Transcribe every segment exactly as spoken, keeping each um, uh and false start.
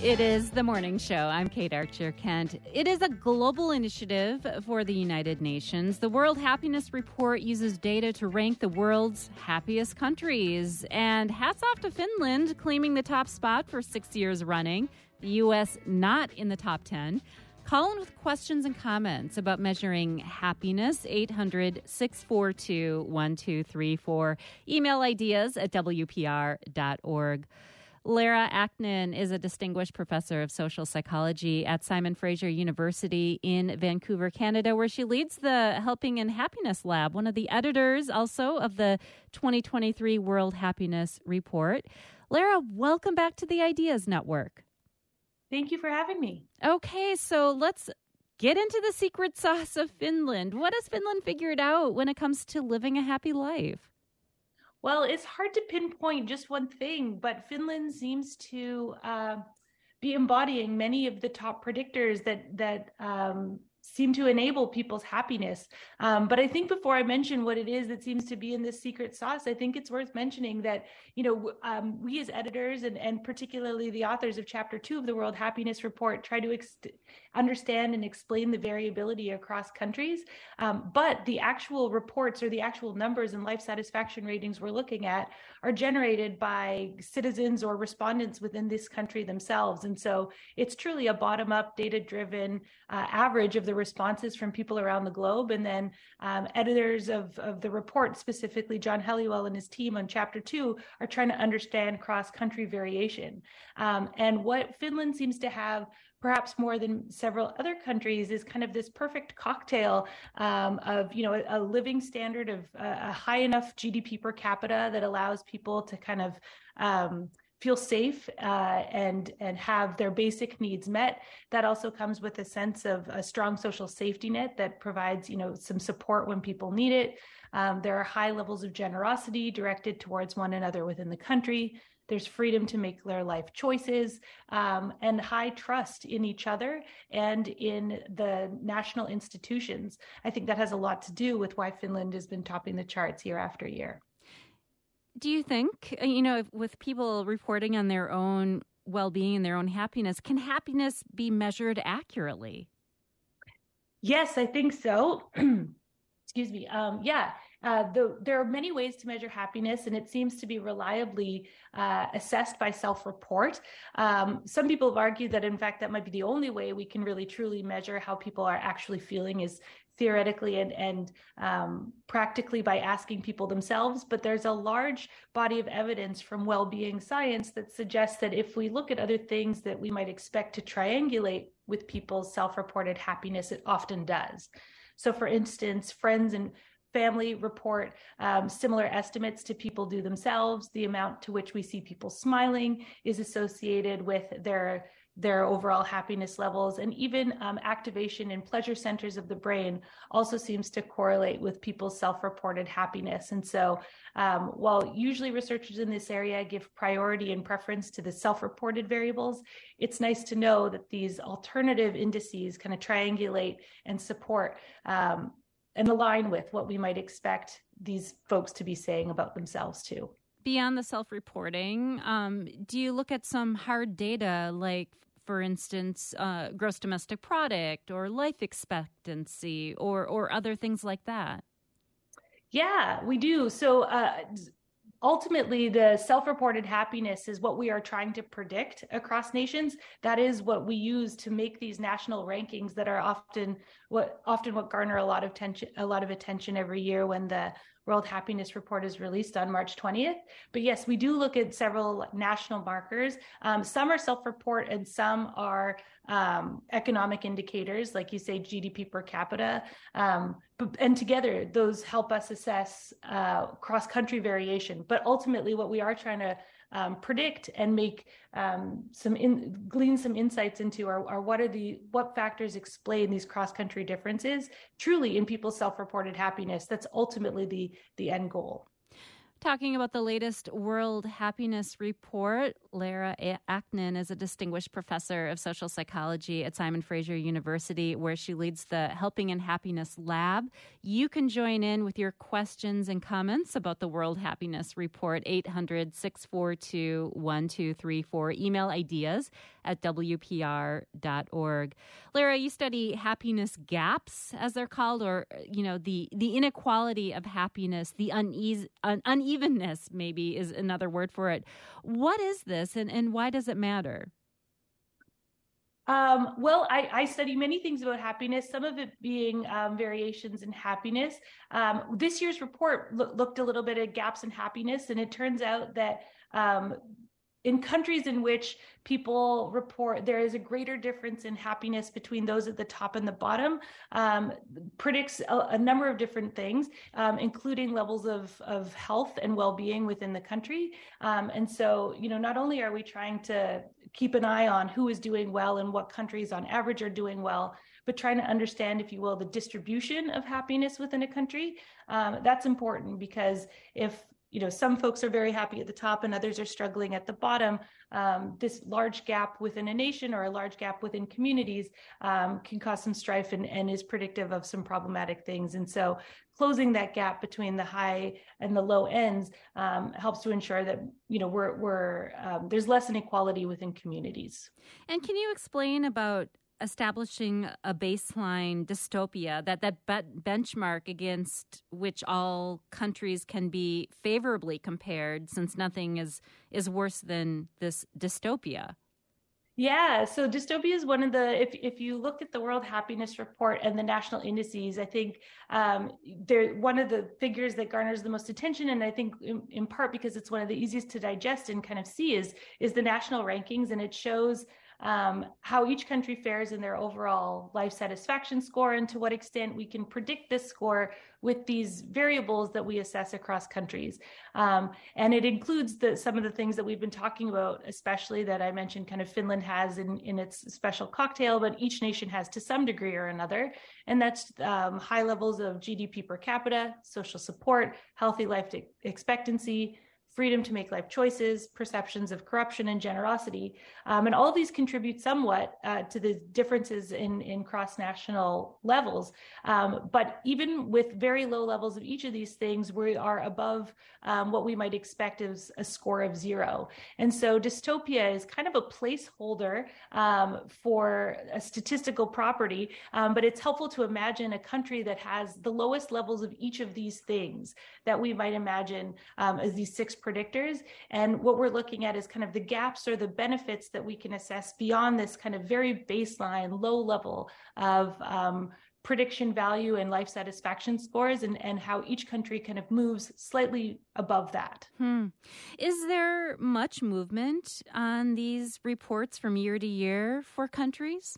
It is the morning show. I'm Kate Archer-Kent. It is a global initiative for the United Nations. The World Happiness Report uses data to rank the world's happiest countries. And hats off to Finland, claiming the top spot for six years running. The U S not in the top ten. Call in with questions and comments about measuring happiness, eight hundred, six four two, one two three four. Email ideas at W P R dot org. Lara Aknin is a distinguished professor of social psychology at Simon Fraser University in Vancouver, Canada, where she leads the Helping and Happiness Lab, one of the editors also of the twenty twenty-three World Happiness Report. Lara, welcome back to the Ideas Network. Thank you for having me. Okay, so let's get into the secret sauce of Finland. What has Finland figured out when it comes to living a happy life? Well, it's hard to pinpoint just one thing, but Finland seems to uh, be embodying many of the top predictors that that um, seem to enable people's happiness. Um, but I think before I mention what it is that seems to be in this secret sauce, I think it's worth mentioning that, you know, um, we as editors and, and particularly the authors of Chapter Two of the World Happiness Report try to ex- understand and explain the variability across countries. Um, but the actual reports or the actual numbers and life satisfaction ratings we're looking at are generated by citizens or respondents within this country themselves. And so it's truly a bottom-up, data-driven uh, average of the responses from people around the globe. And then um, editors of, of the report, specifically John Helliwell and his team on Chapter Two, are trying to understand cross-country variation. Um, and what Finland seems to have, perhaps more than several other countries, is kind of this perfect cocktail um, of, you know, a, a living standard of uh, a high enough G D P per capita that allows people to kind of um, feel safe uh, and and have their basic needs met. That also comes with a sense of a strong social safety net that provides, you know, some support when people need it. Um, there are high levels of generosity directed towards one another within the country. There's freedom to make their life choices um, and high trust in each other and in the national institutions. I think that has a lot to do with why Finland has been topping the charts year after year. Do you think, you know, if, with people reporting on their own well-being and their own happiness, can happiness be measured accurately? Yes, I think so. Excuse me. Um, yeah, uh, the, there are many ways to measure happiness, and it seems to be reliably uh, assessed by self-report. Um, some people have argued that, in fact, that might be the only way we can really truly measure how people are actually feeling is theoretically and, and um, practically by asking people themselves. But there's a large body of evidence from well-being science that suggests that if we look at other things that we might expect to triangulate with people's self-reported happiness, it often does. So, for instance, friends and family report um, similar estimates to people do themselves. The amount to which we see people smiling is associated with their their overall happiness levels, and even um, activation in pleasure centers of the brain also seems to correlate with people's self-reported happiness. And so um, while usually researchers in this area give priority and preference to the self-reported variables, it's nice to know that these alternative indices kind of triangulate and support um, and align with what we might expect these folks to be saying about themselves too. Beyond the self-reporting, um, do you look at some hard data like, for instance, uh, gross domestic product or life expectancy or or other things like that? Yeah, we do. So uh, ultimately, the self-reported happiness is what we are trying to predict across nations. That is what we use to make these national rankings that are often what often what garner a lot of tension, a lot of attention every year when the World Happiness Report is released on March twentieth. But yes, we do look at several national markers. Um, some are self-report and some are um, economic indicators, like you say, G D P per capita. Um, but, and together, those help us assess uh, cross-country variation. But ultimately, what we are trying to um, predict and make um, some in, glean some insights into are, are what are the what factors explain these cross-country differences truly in people's self-reported happiness. That's ultimately the the end goal. talking about the latest World Happiness Report. Lara Aknin is a distinguished professor of social psychology at Simon Fraser University, where she leads the Helping in Happiness Lab. You can join in with your questions and comments about the World Happiness Report, eight hundred, six four two, one two three four. Email ideas at w p r dot org. Lara, you study happiness gaps, as they're called, or, you know, the, the inequality of happiness, the unease, un, unevenness, maybe, is another word for it. What is this, and, and why does it matter? Um, well, I, I study many things about happiness, some of it being um, variations in happiness. Um, this year's report lo- looked a little bit at gaps in happiness, and it turns out that um, in countries in which people report there is a greater difference in happiness between those at the top and the bottom, um, predicts a, a number of different things, um, including levels of, of health and well-being within the country. Um, and so, you know, not only are we trying to keep an eye on who is doing well and what countries on average are doing well, but trying to understand, if you will, the distribution of happiness within a country. Um, that's important, because if you know, some folks are very happy at the top and others are struggling at the bottom, um, this large gap within a nation or a large gap within communities um, can cause some strife and, and is predictive of some problematic things. And so closing that gap between the high and the low ends um, helps to ensure that, you know, we're, we're um, there's less inequality within communities. And can you explain about establishing a baseline dystopia, that that be- benchmark against which all countries can be favorably compared, since nothing is is worse than this dystopia? Yeah, so dystopia is one of the, if if you look at the World Happiness Report and the national indices, I think um, they're one of the figures that garners the most attention, and I think in, in part because it's one of the easiest to digest and kind of see is is the national rankings, and it shows um, how each country fares in their overall life satisfaction score, and to what extent we can predict this score with these variables that we assess across countries. Um, and it includes the, some of the things that we've been talking about, especially that I mentioned kind of Finland has in, in its special cocktail, but each nation has to some degree or another. And that's um, high levels of G D P per capita, social support, healthy life expectancy, freedom to make life choices, perceptions of corruption and generosity. Um, and all of these contribute somewhat uh, to the differences in, in cross-national levels. Um, but even with very low levels of each of these things, we are above um, what we might expect as a score of zero. And so dystopia is kind of a placeholder um, for a statistical property, um, but it's helpful to imagine a country that has the lowest levels of each of these things that we might imagine um, as these six predictors. And what we're looking at is kind of the gaps or the benefits that we can assess beyond this kind of very baseline low level of um, prediction value and life satisfaction scores, and, and how each country kind of moves slightly above that. Hmm. Is there much movement on these reports from year to year for countries?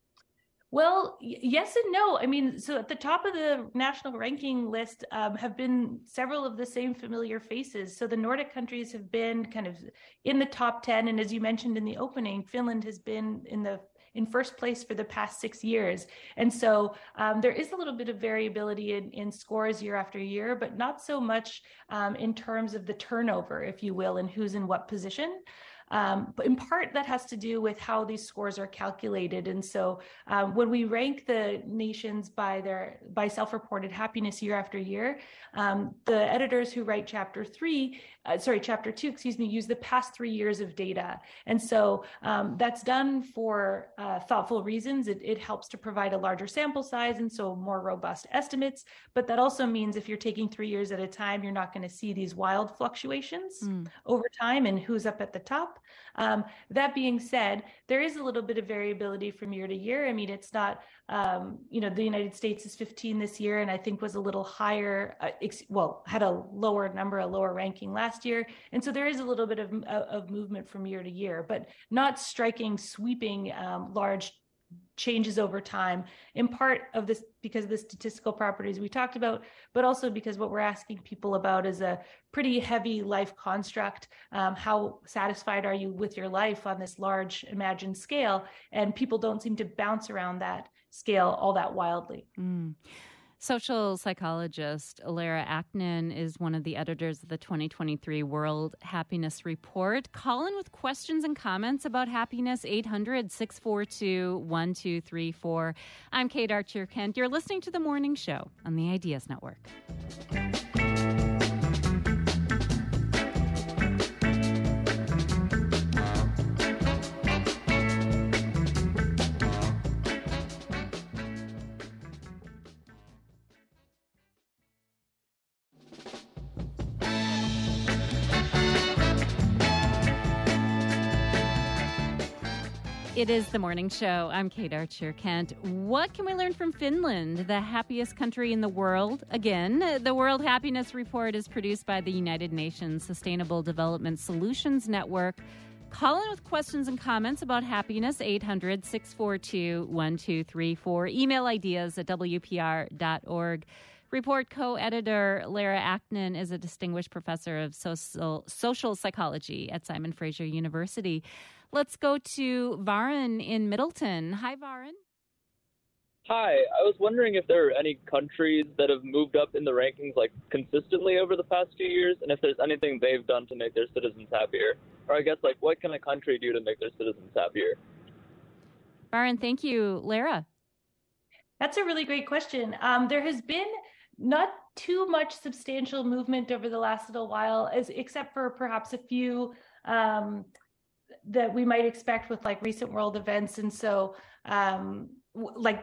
Well, yes and no. I mean, so at the top of the national ranking list um, have been several of the same familiar faces. So the Nordic countries have been kind of in the top ten. And as you mentioned in the opening, Finland has been in the in first place for the past six years. And so um, there is a little bit of variability in, in scores year after year, but not so much um, in terms of the turnover, if you will, and who's in what position. Um, but in part, that has to do with how these scores are calculated. And so um, when we rank the nations by their by self-reported happiness year after year, um, the editors who write chapter three, uh, sorry, chapter two, excuse me, use the past three years of data. And so um, that's done for uh, thoughtful reasons. It, it helps to provide a larger sample size and so more robust estimates. But that also means if you're taking three years at a time, you're not going to see these wild fluctuations mm. over time and who's up at the top. Um, that being said, there is a little bit of variability from year to year. I mean, it's not, um, you know, the United States is fifteen this year, and I think was a little higher, uh, ex- well, had a lower number, a lower ranking last year. And so there is a little bit of, of movement from year to year, but not striking, sweeping, um, large changes over time, in part of this because of the statistical properties we talked about, but also because what we're asking people about is a pretty heavy life construct. Um, how satisfied are you with your life on this large imagined scale? And people don't seem to bounce around that scale all that wildly. Mm. Social psychologist Lara Aknin is one of the editors of the twenty twenty-three World Happiness Report. Call in with questions and comments about happiness, eight hundred, six four two, one two three four. I'm Kate Archer-Kent. You're listening to The Morning Show on the Ideas Network. It is The Morning Show. I'm Kate Archer-Kent. What can we learn from Finland, the happiest country in the world? Again, the World Happiness Report is produced by the United Nations Sustainable Development Solutions Network. Call in with questions and comments about happiness, eight hundred, six four two, one two three four. Email ideas at w p r dot org. Report co-editor Lara Aknin is a distinguished professor of social, social psychology at Simon Fraser University. Let's go to Varun in Middleton. Hi, Varun. Hi. I was wondering if there are any countries that have moved up in the rankings like consistently over the past few years, and if there's anything they've done to make their citizens happier. Or I guess, like, what can a country do to make their citizens happier? Varun, thank you. Lara? That's a really great question. Um, there has been not too much substantial movement over the last little while, as except for perhaps a few um, that we might expect with like recent world events. And so um, w- like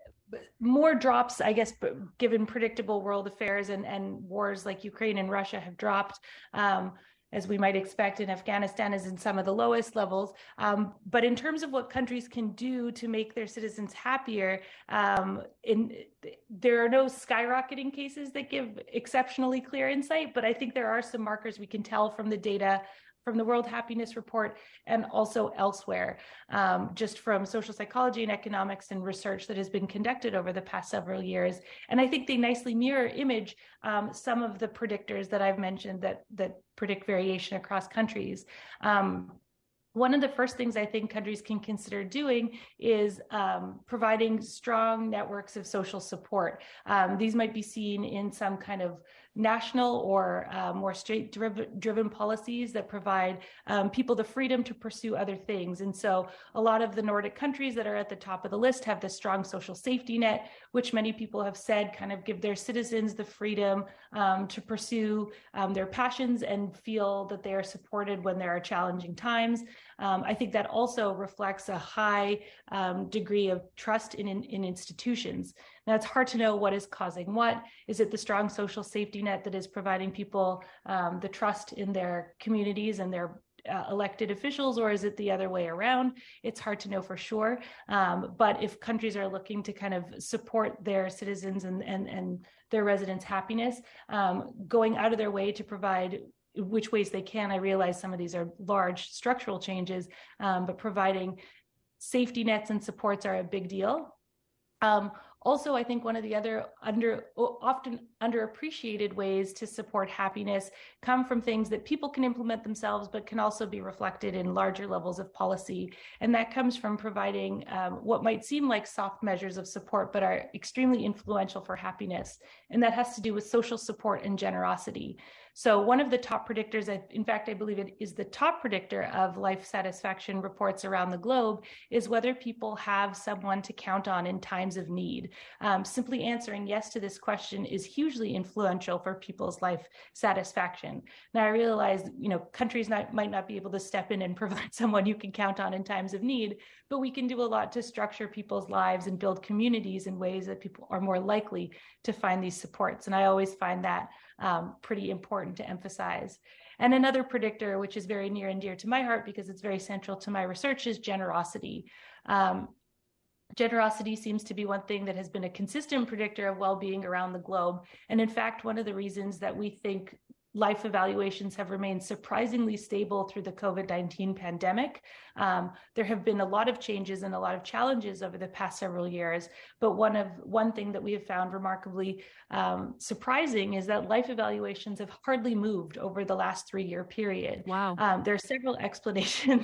more drops, I guess, given predictable world affairs and, and wars like Ukraine and Russia have dropped. Um, as we might expect, in Afghanistan is in some of the lowest levels. Um, but in terms of what countries can do to make their citizens happier, um, in, there are no skyrocketing cases that give exceptionally clear insight, but I think there are some markers we can tell from the data from the World Happiness Report and also elsewhere, um, just from social psychology and economics and research that has been conducted over the past several years. And I think they nicely mirror image um, some of the predictors that I've mentioned that, that predict variation across countries. Um, One of the first things I think countries can consider doing is um, providing strong networks of social support. Um, these might be seen in some kind of national or uh, more state-driven policies that provide um, people the freedom to pursue other things. And so a lot of the Nordic countries that are at the top of the list have this strong social safety net, which many people have said kind of give their citizens the freedom um, to pursue um, their passions and feel that they are supported when there are challenging times. Um, I think that also reflects a high um, degree of trust in, in, in institutions. Now, it's hard to know what is causing what. Is it the strong social safety net that is providing people um, the trust in their communities and their uh, elected officials, or is it the other way around? It's hard to know for sure. Um, but if countries are looking to kind of support their citizens and, and, and their residents' happiness, um, going out of their way to provide which ways they can. I realize some of these are large structural changes, um, but providing safety nets and supports are a big deal. Um, also, I think one of the other under often underappreciated ways to support happiness come from things that people can implement themselves, but can also be reflected in larger levels of policy. And that comes from providing um, what might seem like soft measures of support, but are extremely influential for happiness. And that has to do with social support and generosity. So one of the top predictors, in fact, I believe it is the top predictor of life satisfaction reports around the globe, is whether people have someone to count on in times of need. Um, simply answering yes to this question is hugely influential for people's life satisfaction. Now, I realize, you know, countries not, might not be able to step in and provide someone you can count on in times of need, but we can do a lot to structure people's lives and build communities in ways that people are more likely to find these supports. And I always find that um, pretty important to emphasize. And another predictor, which is very near and dear to my heart because it's very central to my research, is generosity. Um, Generosity seems to be one thing that has been a consistent predictor of well-being around the globe. And in fact, one of the reasons that we think life evaluations have remained surprisingly stable through the COVID nineteen pandemic. Um, there have been a lot of changes and a lot of challenges over the past several years, but one of one thing that we have found remarkably um, surprising is that life evaluations have hardly moved over the last three-year period. Wow. Um, there are several explanations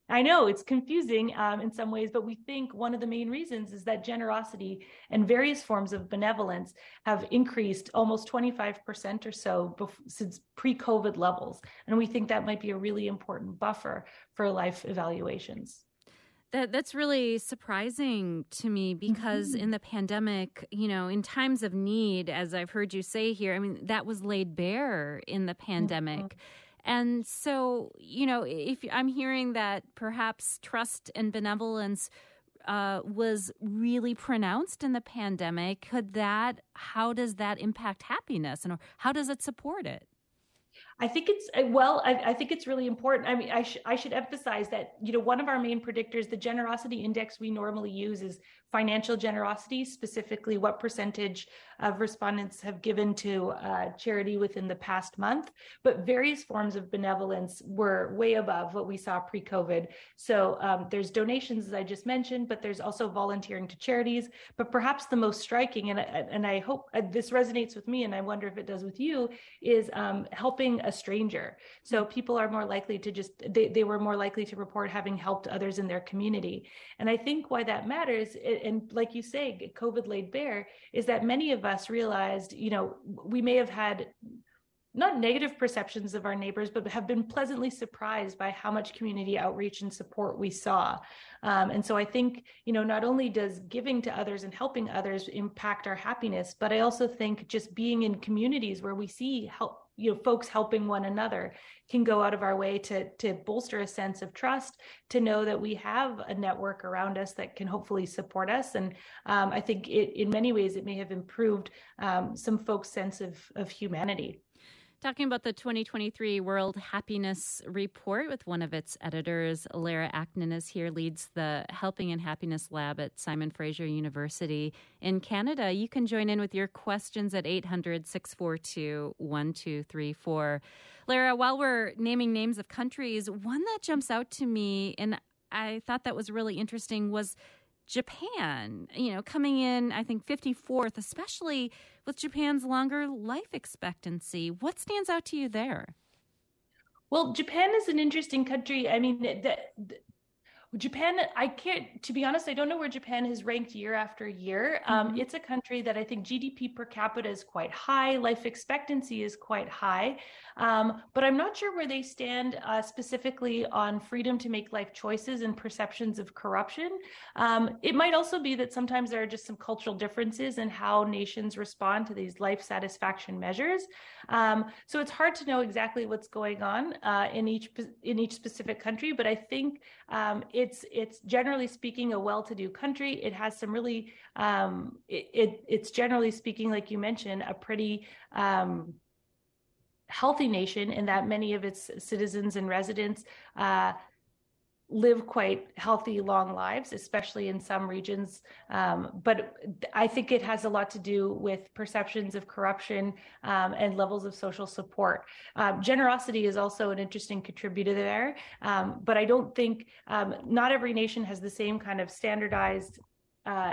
I know it's confusing um, in some ways, but we think one of the main reasons is that generosity and various forms of benevolence have increased almost twenty-five percent or so bef- since pre-COVID levels. And we think that might be a really important buffer for life evaluations. That that's really surprising to me because mm-hmm. in the pandemic, you know, in times of need, as I've heard you say here, I mean, that was laid bare in the pandemic. Mm-hmm. And so, you know, if I'm hearing that perhaps trust and benevolence uh, was really pronounced in the pandemic, could that, how does that impact happiness and how does it support it? I think it's, well, I, I think it's really important. I mean, I, sh- I should emphasize that, you know, one of our main predictors, the generosity index we normally use is financial generosity, specifically what percentage of respondents have given to uh, charity within the past month. But various forms of benevolence were way above what we saw pre-COVID. So um, there's donations, as I just mentioned, but there's also volunteering to charities. But perhaps the most striking, and, and I hope this resonates with me, and I wonder if it does with you, is um, helping a stranger. So people are more likely to just, they, they were more likely to report having helped others in their community. And I think why that matters, and like you say, COVID laid bare, is that many of us realized, you know, we may have had not negative perceptions of our neighbors, but have been pleasantly surprised by how much community outreach and support we saw. Um, and so I think, you know, not only does giving to others and helping others impact our happiness, but I also think just being in communities where we see help, you know, folks helping one another can go out of our way to, to bolster a sense of trust, to know that we have a network around us that can hopefully support us. And um, I think it, in many ways, it may have improved um, some folks' sense of, of humanity. Talking about the twenty twenty-three World Happiness Report with one of its editors, Lara Acton is here, leads the Helping and Happiness Lab at Simon Fraser University in Canada. You can join in with your questions at eight hundred, six four two, one two three four. Lara, while we're naming names of countries, one that jumps out to me, and I thought that was really interesting, was Japan, you know, coming in, I think, fifty-fourth, especially with Japan's longer life expectancy. What stands out to you there? Well, Japan is an interesting country. I mean, the, the, Japan, I can't, to be honest, I don't know where Japan has ranked year after year. Mm-hmm. Um, it's a country that I think G D P per capita is quite high, life expectancy is quite high, um, but I'm not sure where they stand uh, specifically on freedom to make life choices and perceptions of corruption. Um, it might also be that sometimes there are just some cultural differences in how nations respond to these life satisfaction measures. Um, so it's hard to know exactly what's going on uh, in each in each specific country, but I think um, It's it's generally speaking a well-to-do country. It has some really, um, it, it it's generally speaking, like you mentioned, a pretty um, healthy nation in that many of its citizens and residents uh, live quite healthy, long lives, especially in some regions. Um, but I think it has a lot to do with perceptions of corruption um, and levels of social support. Um, generosity is also an interesting contributor there. Um, but I don't think, um, not every nation has the same kind of standardized uh,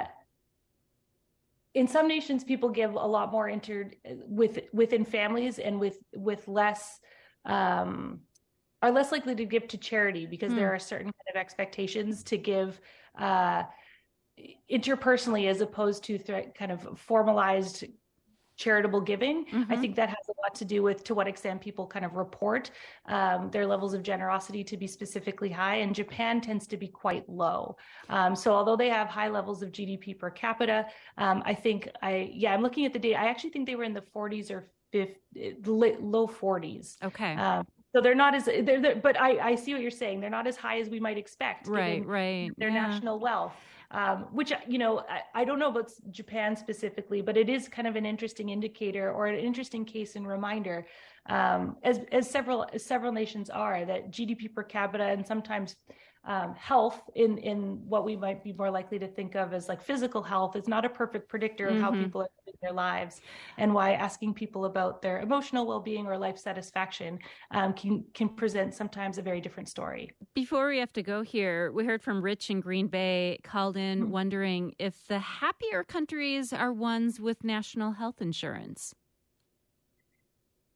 in some nations, people give a lot more inter with within families and with with less um, are less likely to give to charity because mm. there are certain kind of expectations to give uh, interpersonally as opposed to th- kind of formalized charitable giving. Mm-hmm. I think that has a lot to do with to what extent people kind of report um, their levels of generosity to be specifically high, and Japan tends to be quite low. Um, so although they have high levels of G D P per capita, um, I think I, yeah, I'm looking at the data. I actually think they were in the forties or fifties, low forties. Okay. Um, So they're not as, they're, they're, but I, I see what you're saying. They're not as high as we might expect. Right, right. Their yeah. national wealth, um, which, you know, I, I don't know about Japan specifically, but it is kind of an interesting indicator or an interesting case and reminder, um, as, as several, as several nations are, that G D P per capita and sometimes um, health in, in what we might be more likely to think of as like physical health is not a perfect predictor of mm-hmm. how people are living their lives, and why asking people about their emotional well-being or life satisfaction um, can, can present sometimes a very different story. Before we have to go here, we heard from Rich in Green Bay, called in mm-hmm. wondering if the happier countries are ones with national health insurance.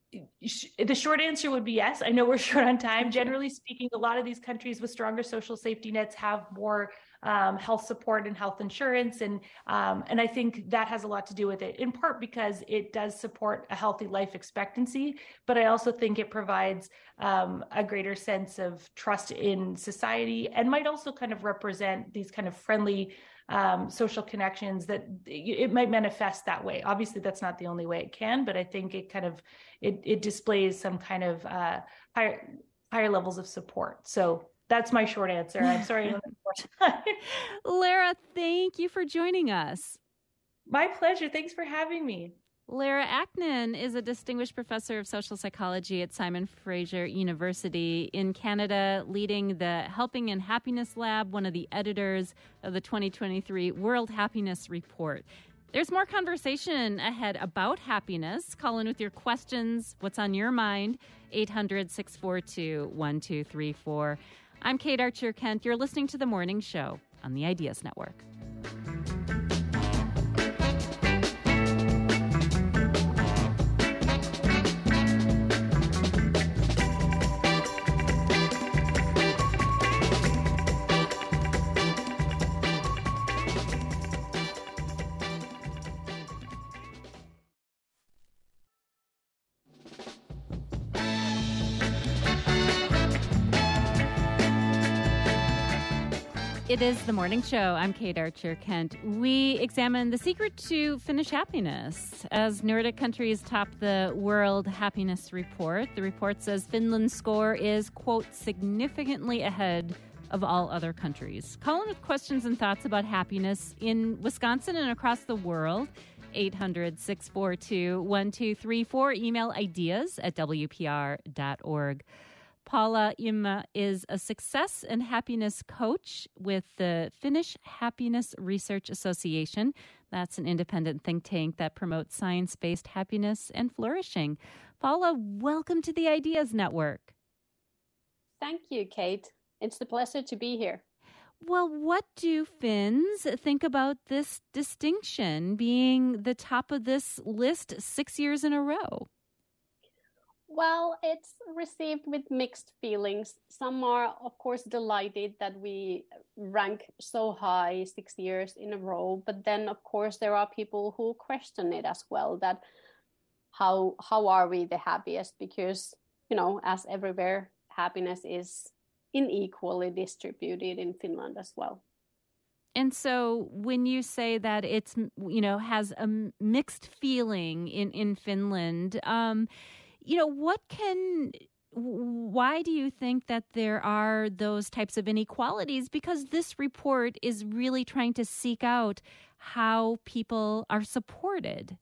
the short answer would be yes. I know we're short on time. Generally speaking, a lot of these countries with stronger social safety nets have more um, health support and health insurance. And, um, and I think that has a lot to do with it, in part because it does support a healthy life expectancy. But I also think it provides um, a greater sense of trust in society, and might also kind of represent these kind of friendly Um, social connections that it might manifest that way. Obviously, that's not the only way it can, but I think it kind of it, it displays some kind of uh, higher higher levels of support. So that's my short answer. I'm sorry I don't have more time. Lara, thank you for joining us. My pleasure. Thanks for having me. Lara Aknin is a distinguished professor of social psychology at Simon Fraser University in Canada, leading the Helping and Happiness Lab, one of the editors of the twenty twenty-three World Happiness Report. There's more conversation ahead about happiness. Call in with your questions. What's on your mind? eight hundred, six four two, one two three four. I'm Kate Archer-Kent. You're listening to The Morning Show on the Ideas Network. It is The Morning Show. I'm Kate Archer-Kent. We examine the secret to Finnish happiness as Nordic countries top the World Happiness Report. The report says Finland's score is, quote, significantly ahead of all other countries. Call in with questions and thoughts about happiness in Wisconsin and across the world. eight hundred, six four two, one two three four. Email ideas at w p r dot org. Paula Imma is a success and happiness coach with the Finnish Happiness Research Association. That's an independent think tank that promotes science-based happiness and flourishing. Paula, welcome to the Ideas Network. Thank you, Kate. It's a pleasure to be here. Well, what do Finns think about this distinction, being the top of this list six years in a row? Well, it's received with mixed feelings. Some are, of course, delighted that we rank so high six years in a row. But then, of course, there are people who question it as well, that how how are we the happiest? Because, you know, as everywhere, happiness is unequally distributed in Finland as well. And so when you say that it's, you know, has a mixed feeling in, in Finland, um, you know, what can, why do you think that there are those types of inequalities? Because this report is really trying to seek out how people are supported.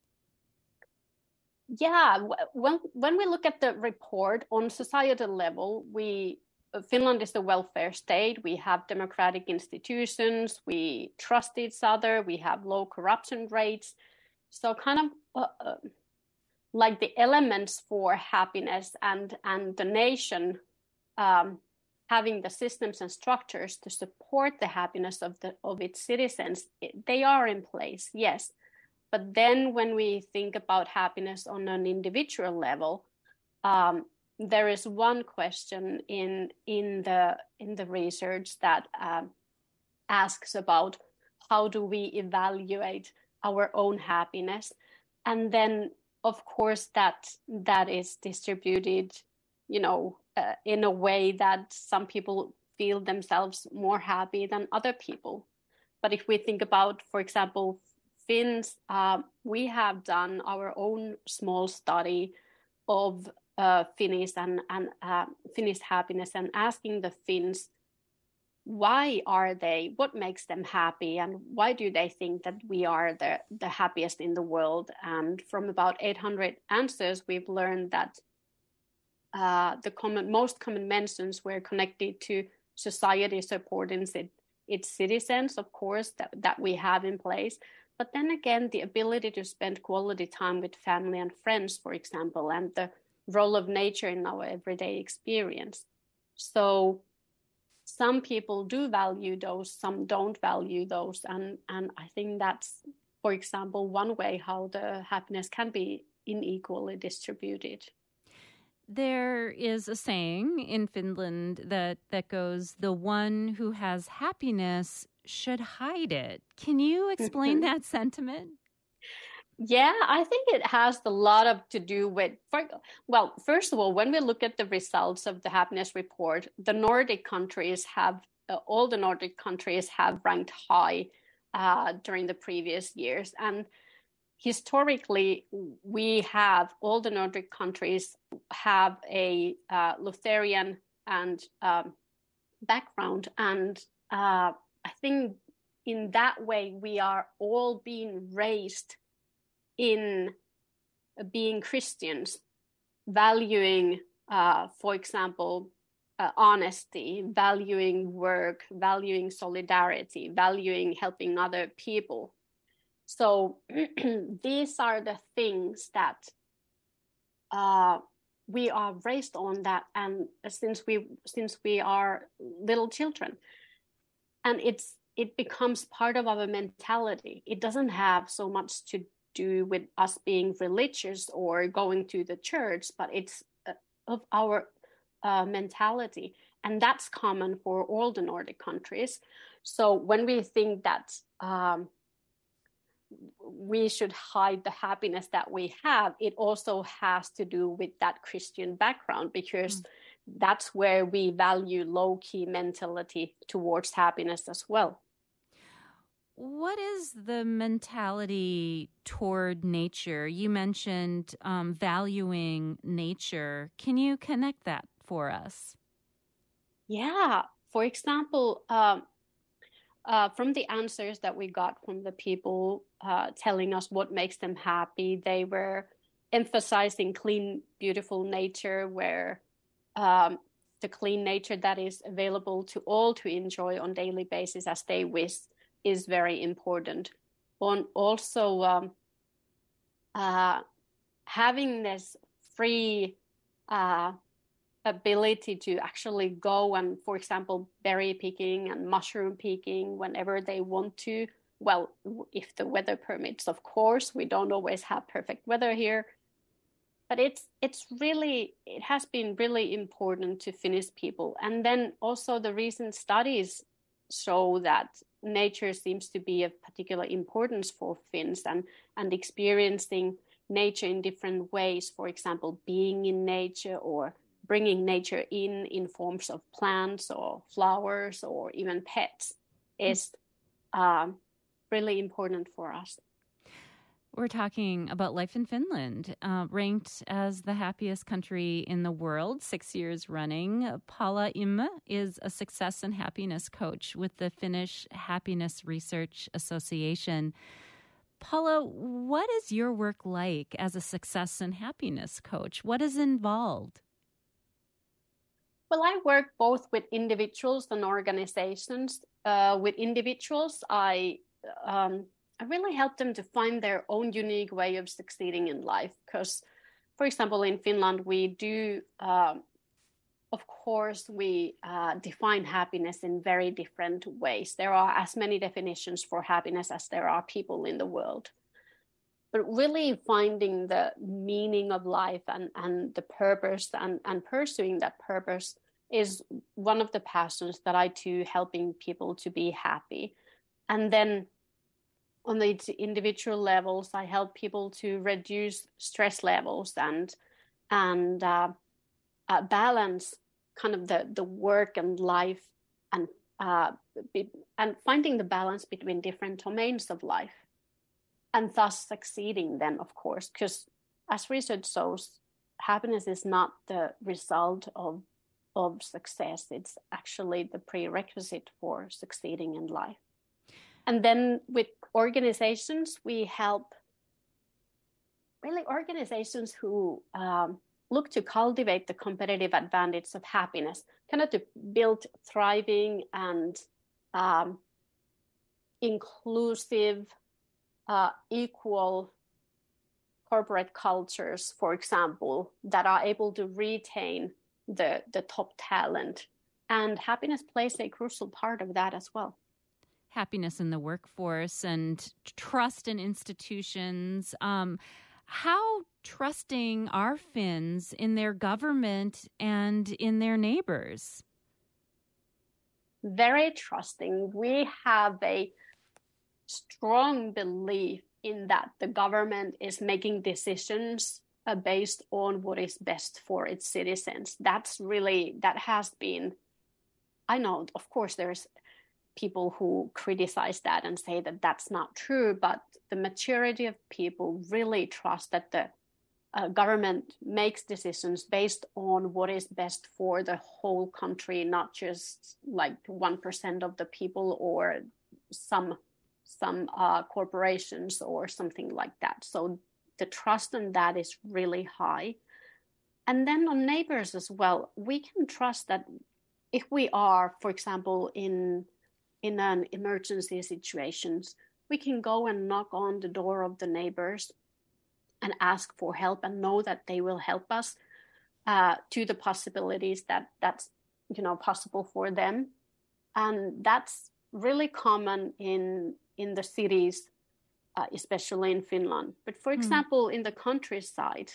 Yeah, when, when we look at the report on societal level, we Finland is a welfare state. We have democratic institutions. We trust each other. We have low corruption rates. So kind of uh, uh, like the elements for happiness and, and the nation um, having the systems and structures to support the happiness of the of its citizens, they are in place, yes. But then when we think about happiness on an individual level, um, there is one question in in the in the research that um, asks about how do we evaluate our own happiness, and then of course that that is distributed, you know, uh, in a way that some people feel themselves more happy than other people. But if we think about, for example, Finns, uh, we have done our own small study of uh, Finnish and, and uh, Finnish happiness and asking the Finns, why are they, what makes them happy, and why do they think that we are the, the happiest in the world? And from about eight hundred answers, we've learned that uh, the common, most common mentions were connected to society supporting it, its citizens, of course, that, that we have in place. But then again, the ability to spend quality time with family and friends, for example, and the role of nature in our everyday experience. So some people do value those, some don't value those. And, and I think that's, for example, one way how the happiness can be unequally distributed. There is a saying in Finland that, that goes, the one who has happiness should hide it. Can you explain mm-hmm. that sentiment? Yeah, I think it has a lot of to do with, well, first of all, when we look at the results of the happiness report, the Nordic countries have, uh, all the Nordic countries have ranked high uh, during the previous years. And historically, we have, all the Nordic countries have a uh, Lutheran and um, background. And uh, I think in that way, we are all being raised in being Christians, valuing, uh, for example, uh, honesty, valuing work, valuing solidarity, valuing helping other people. So these are the things that uh, we are raised on that, and since we since we are little children, and it's it becomes part of our mentality. It doesn't have so much to do with us being religious or going to the church, but it's uh, of our uh, mentality, and that's common for all the Nordic countries. So when we think that um, we should hide the happiness that we have, it also has to do with that Christian background, because mm. that's where we value low-key mentality towards happiness as well. What is the mentality toward nature? You mentioned um, valuing nature. Can you connect that for us? Yeah. For example, um, uh, from the answers that we got from the people uh, telling us what makes them happy, they were emphasizing clean, beautiful nature, where um, the clean nature that is available to all to enjoy on daily basis as they wish is very important. On also um, uh, having this free uh, ability to actually go and, for example, berry picking and mushroom picking whenever they want to. Well, if the weather permits, of course. We don't always have perfect weather here, but it's it's really it has been really important to Finnish people. And then also the recent studies show that nature seems to be of particular importance for Finns, and, and experiencing nature in different ways, for example, being in nature or bringing nature in in forms of plants or flowers or even pets is um, really important for us. We're talking about life in Finland, uh, ranked as the happiest country in the world six years running. Paula Imme is a success and happiness coach with the Finnish Happiness Research Association. Paula, what is your work like as a success and happiness coach? What is involved? Well, I work both with individuals and organizations. Uh, with individuals, I... Um, I really help them to find their own unique way of succeeding in life. Because, for example, in Finland, we do, um, of course, we uh, define happiness in very different ways. There are as many definitions for happiness as there are people in the world. But really finding the meaning of life and, and the purpose and, and pursuing that purpose is one of the passions that I do, helping people to be happy. And then on the individual levels, I help people to reduce stress levels and and uh, uh, balance kind of the, the work and life, and uh, be, and finding the balance between different domains of life, and thus succeeding then, of course, because as research shows, happiness is not the result of of success. It's actually the prerequisite for succeeding in life. And then with organizations, we help really organizations who um, look to cultivate the competitive advantage of happiness, kind of to build thriving and um, inclusive, uh, equal corporate cultures, for example, that are able to retain the, the top talent. And happiness plays a crucial part of that as well. Happiness in the workforce and trust in institutions. Um, how trusting are Finns in their government and in their neighbors? Very trusting. We have a strong belief in that the government is making decisions uh, based on what is best for its citizens. That's really, that has been, I know, of course, there's people who criticize that and say that that's not true, but the majority of people really trust that the uh, government makes decisions based on what is best for the whole country, not just like one percent of the people or some some uh, corporations or something like that. So the trust in that is really high. And then on neighbors as well, we can trust that if we are, for example, in in an emergency situations, we can go and knock on the door of the neighbors and ask for help and know that they will help us uh, to the possibilities that that's, you know, possible for them. And that's really common in in the cities, uh, especially in Finland. But for example, mm. in the countryside,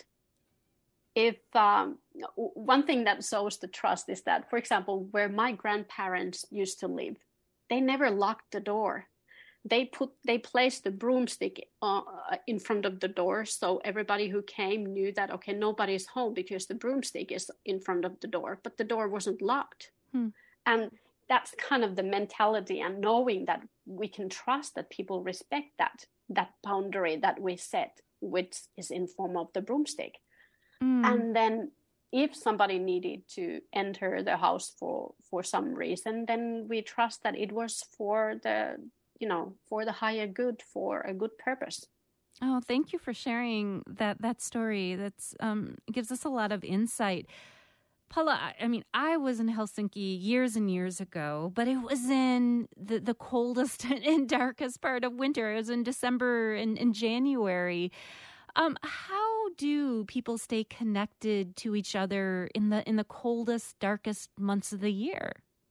if um, one thing that shows the trust is that, for example, where my grandparents used to live, they never locked the door. They put they placed the broomstick uh, in front of the door, so everybody who came knew that, okay, nobody's home because the broomstick is in front of the door, but the door wasn't locked. Hmm. And that's kind of the mentality, and knowing that we can trust that people respect that that boundary that we set, which is in form of the broomstick. Mm. And then if somebody needed to enter the house for, for some reason, then we trust that it was for the, you know, for the higher good, for a good purpose. Oh, thank you for sharing that that story. That's um, gives us a lot of insight. Paula, I mean, I was in Helsinki years and years ago, but it was in the, the coldest and darkest part of winter. It was in December and, and January. Um, how do people stay connected to each other in the in the coldest, darkest months of the year?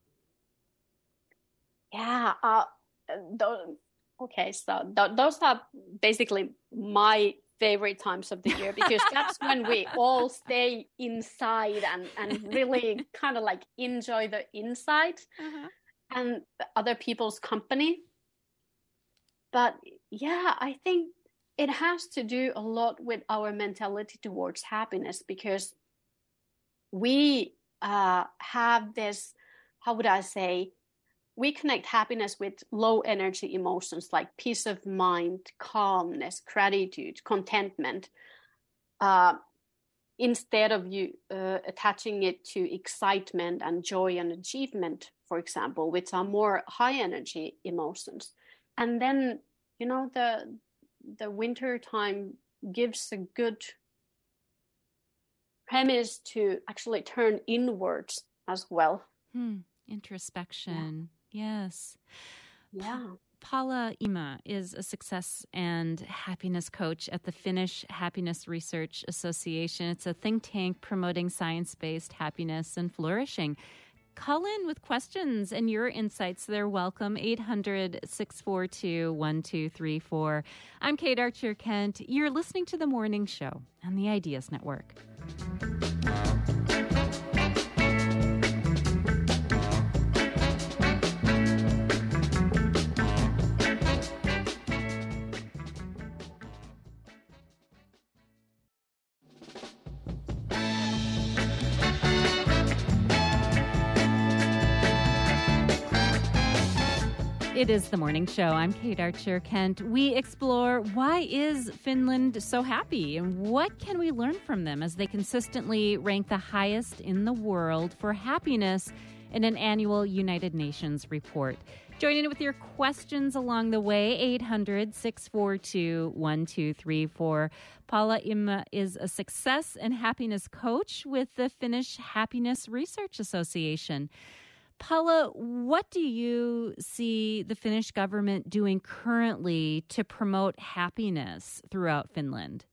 Yeah. Uh, those, okay. So th- those are basically my favorite times of the year, because that's when we all stay inside and, and really kind of like enjoy the inside uh-huh. and other people's company. But yeah, I think it has to do a lot with our mentality towards happiness, because we uh, have this, how would I say, we connect happiness with low energy emotions like peace of mind, calmness, gratitude, contentment, uh, instead of you uh, attaching it to excitement and joy and achievement, for example, which are more high energy emotions. And then, you know, the the winter time gives a good premise to actually turn inwards as well. Hmm. Introspection. Yeah. Yes. Yeah. Paula Ima is a success and happiness coach at the Finnish Happiness Research Association. It's a think tank promoting science-based happiness and flourishing. Call in with questions and your insights. They're welcome. eight hundred, six four two, one two three four. I'm Kate Archer-Kent. You're listening to The Morning Show on the Ideas Network. It is The Morning Show. I'm Kate Archer-Kent. We explore, why is Finland so happy, and what can we learn from them as they consistently rank the highest in the world for happiness in an annual United Nations report. Join in with your questions along the way, eight hundred, six four two, one two three four. Paula Ima is a success and happiness coach with the Finnish Happiness Research Association. Paula, what do you see the Finnish government doing currently to promote happiness throughout Finland?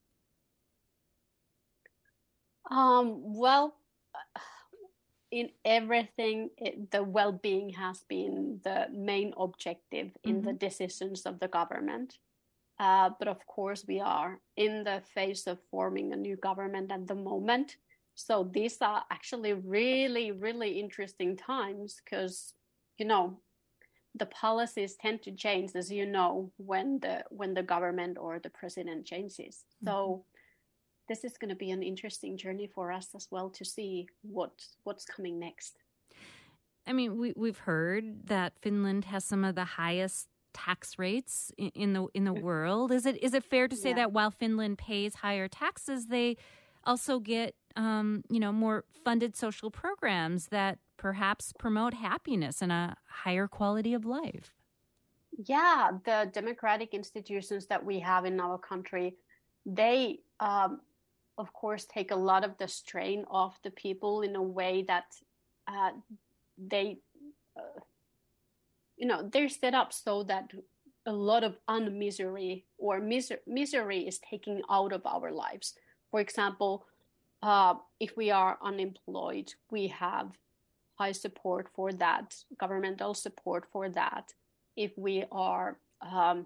Um, well, in everything, it, the well-being has been the main objective in mm-hmm. the decisions of the government. Uh, but of course, we are in the phase of forming a new government at the moment. So these are actually really, really interesting times because, you know, the policies tend to change, as you know, when the when the government or the president changes. Mm-hmm. So this is going to be an interesting journey for us as well to see what what's coming next. I mean, we we've heard that Finland has some of the highest tax rates in, in the in the world. Is it is it fair to say yeah. that while Finland pays higher taxes, they also get um, you know more funded social programs that perhaps promote happiness and a higher quality of life? Yeah, the democratic institutions that we have in our country, they um, of course take a lot of the strain off the people in a way that uh, they, uh, you know, they're set up so that a lot of unmisery or miser- misery is taken out of our lives. For example, uh, if we are unemployed, we have high support for that, governmental support for that. If we are um,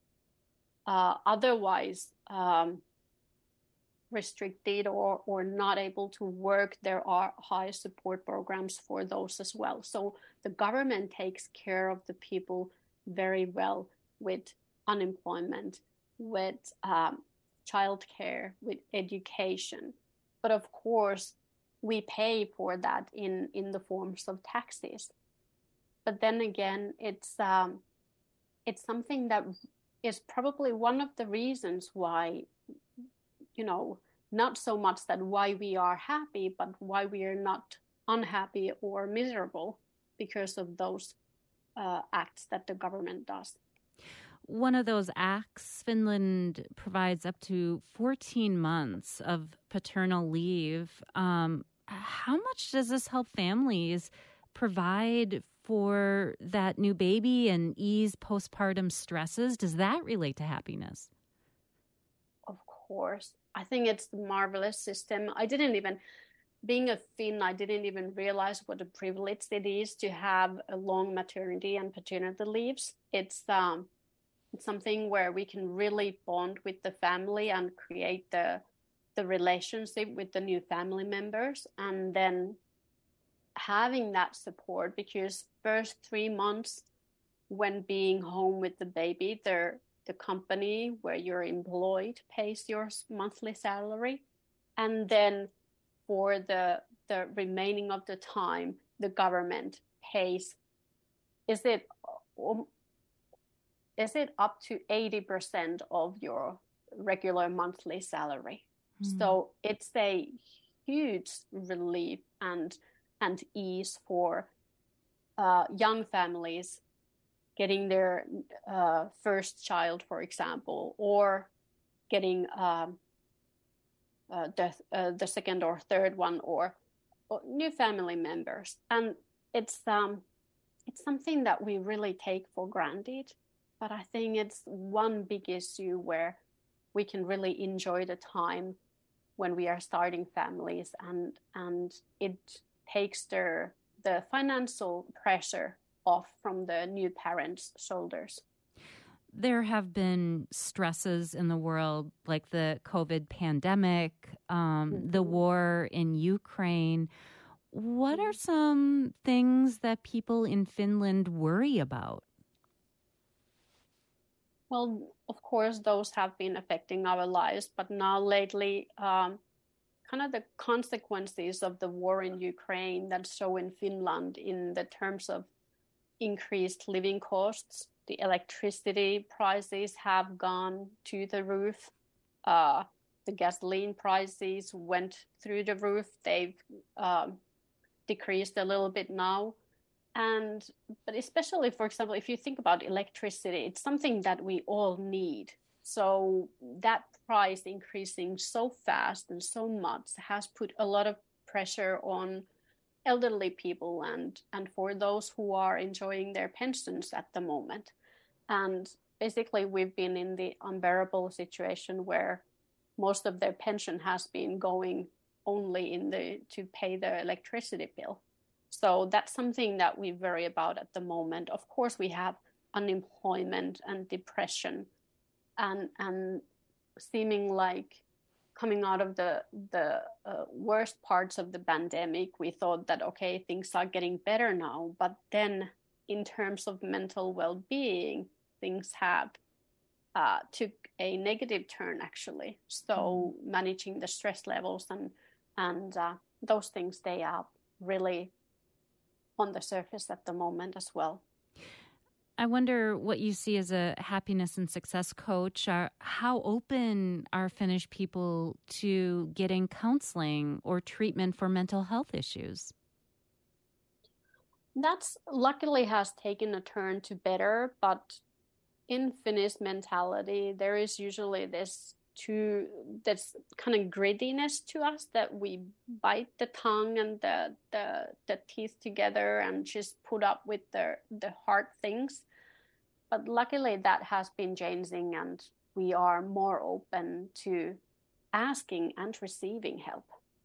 uh, otherwise um, restricted or, or not able to work, there are high support programs for those as well. So the government takes care of the people very well with unemployment, with um, childcare, with education. But of course, we pay for that in, in the forms of taxes. But then again, it's um, it's something that is probably one of the reasons why, you know, not so much that why we are happy, but why we are not unhappy or miserable because of those uh, acts that the government does. One of those acts, Finland provides up to fourteen months of paternal leave. Um, how much does this help families provide for that new baby and ease postpartum stresses? Does that relate to happiness? Of course. I think it's a marvelous system. I didn't even, being a Finn, I didn't even realize what a privilege it is to have a long maternity and paternity leaves. It's um, it's something where we can really bond with the family and create the the relationship with the new family members, and then having that support, because first three months when being home with the baby, the the company where you're employed pays your monthly salary, and then for the the remaining of the time, the government pays. Is it um, is it up to eighty percent of your regular monthly salary? Mm. So it's a huge relief and and ease for uh, young families getting their uh, first child, for example, or getting um, uh, the uh, the second or third one, or, or new family members. And it's um it's something that we really take for granted, but I think it's one big issue where we can really enjoy the time when we are starting families, and and it takes the the financial pressure off from the new parents' shoulders. There have been stresses in the world like the COVID pandemic, um, mm-hmm. the war in Ukraine. What are some things that people in Finland worry about? Well, of course, those have been affecting our lives, but now lately, um, kind of the consequences of the war in Ukraine that show in Finland in the terms of increased living costs. The electricity prices have gone to the roof. Uh, the gasoline prices went through the roof. They've um, decreased a little bit now. And but especially, for example, if you think about electricity, it's something that we all need. So that price increasing so fast and so much has put a lot of pressure on elderly people and, and for those who are enjoying their pensions at the moment. And basically, we've been in the unbearable situation where most of their pension has been going only in the to pay the electricity bill. So that's something that we worry about at the moment. Of course, we have unemployment and depression and and seeming like coming out of the the uh, worst parts of the pandemic, we thought that, okay, things are getting better now. But then in terms of mental well-being, things have uh, took a negative turn, actually. So mm-hmm. managing the stress levels and, and uh, those things, they are really on the surface at the moment as well. I wonder what you see as a happiness and success coach. Are, how open are Finnish people to getting counseling or treatment for mental health issues? That's luckily has taken a turn to better, but in Finnish mentality, there is usually this too, this kind of grittiness to us that we bite the tongue and the the, the teeth together and just put up with the, the hard things. But luckily that has been changing, and we are more open to asking and receiving help.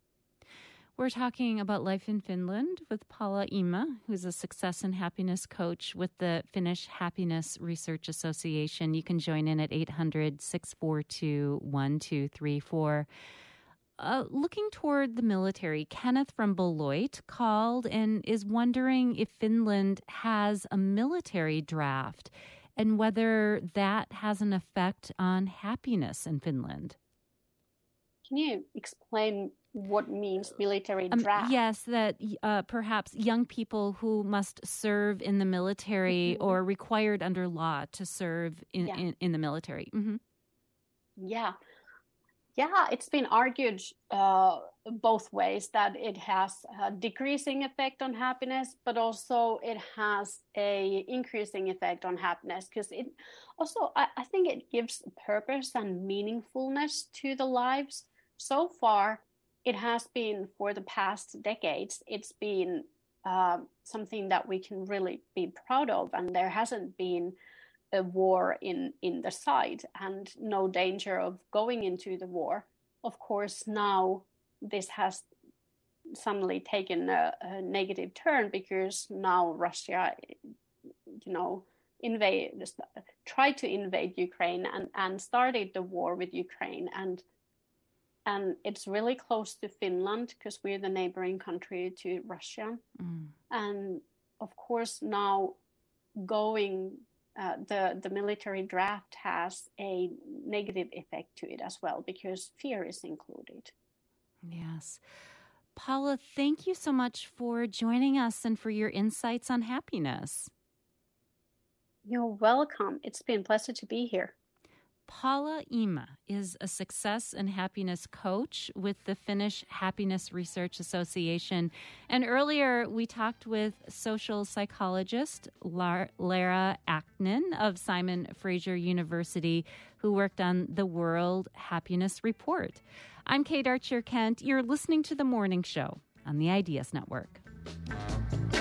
We're talking about life in Finland with Paula Ima, who's a success and happiness coach with the Finnish Happiness Research Association. You can join in at eight hundred, six four two, one two three four. Uh, looking toward the military, Kenneth from Beloit called and is wondering if Finland has a military draft and whether that has an effect on happiness in Finland. Can you explain what means military draft? Um, yes, that uh, perhaps young people who must serve in the military mm-hmm. or required under law to serve in, yeah. in, in the military. Mm-hmm. Yeah. Yeah, it's been argued uh, both ways, that it has a decreasing effect on happiness, but also it has a increasing effect on happiness, because it also, I, I think it gives purpose and meaningfulness to the lives. So far, it has been, for the past decades, it's been uh, something that we can really be proud of, and there hasn't been a war in, in the sight and no danger of going into the war. Of course, now this has suddenly taken a, a negative turn, because now Russia, you know, invade, tried to invade Ukraine and, and started the war with Ukraine. And and it's really close to Finland, because we're the neighboring country to Russia. Mm. And of course, now going Uh, the, the military draft has a negative effect to it as well, because fear is included. Yes. Paula, thank you so much for joining us and for your insights on happiness. You're welcome. It's been a pleasure to be here. Paula Ima is a success and happiness coach with the Finnish Happiness Research Association. And earlier we talked with social psychologist Lara Aknin of Simon Fraser University, who worked on the World Happiness Report. I'm Kate Archer Kent. You're listening to The Morning Show on the Ideas Network.